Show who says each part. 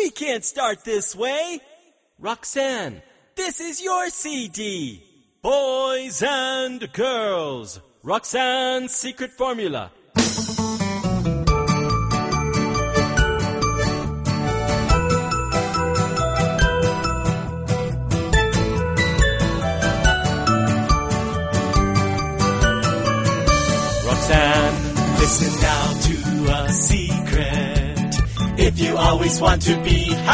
Speaker 1: We can't start this way. Roxanne, this is your CD. Boys and girls, Roxanne's secret formula. Roxanne, listen now to a secret. If you always want to be